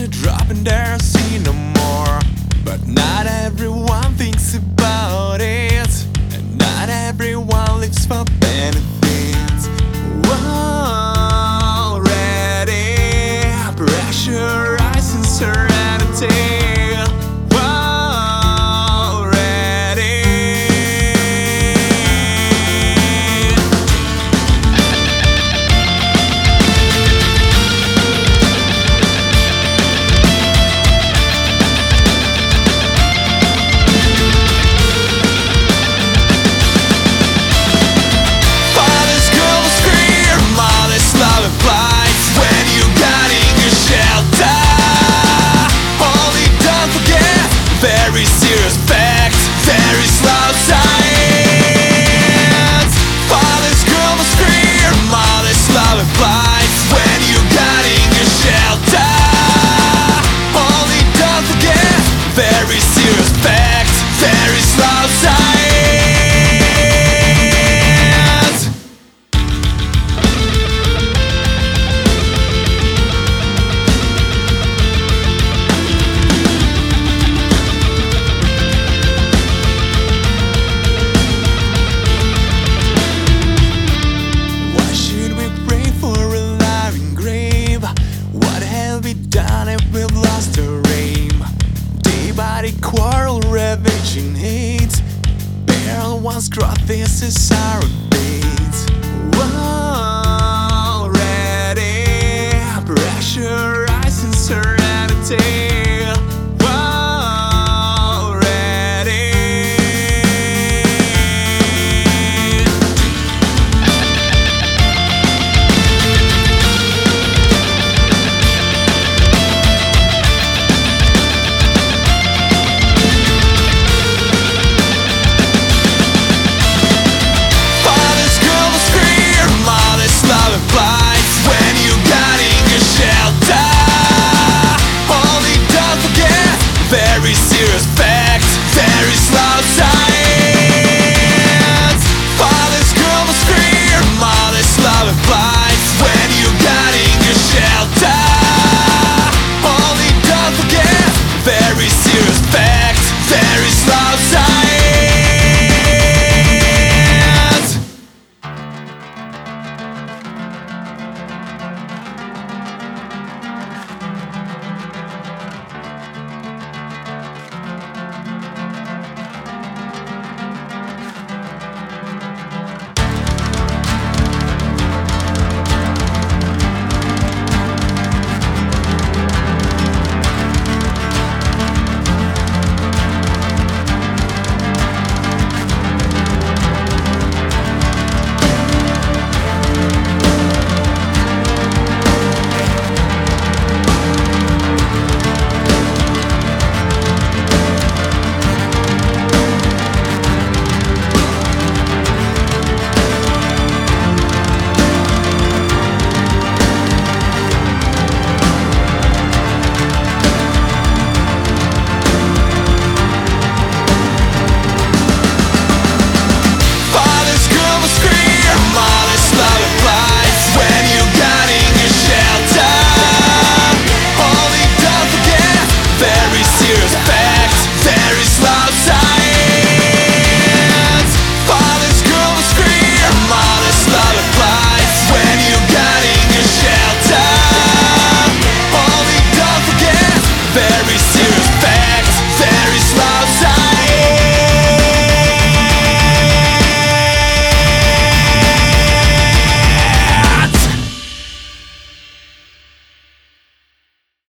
dropping there, see no more. But not everyone thinks about it, and not everyone lives for benefits. Already pressurizing serenity. Very serious fact, very slow science. Father's girl must fear, mother's love and flight. When you got in your shelter, only don't forget. Very serious fact, very slow science. We've lost our aim. Day by day quarrel, ravaging hate. Barrel once growth, this is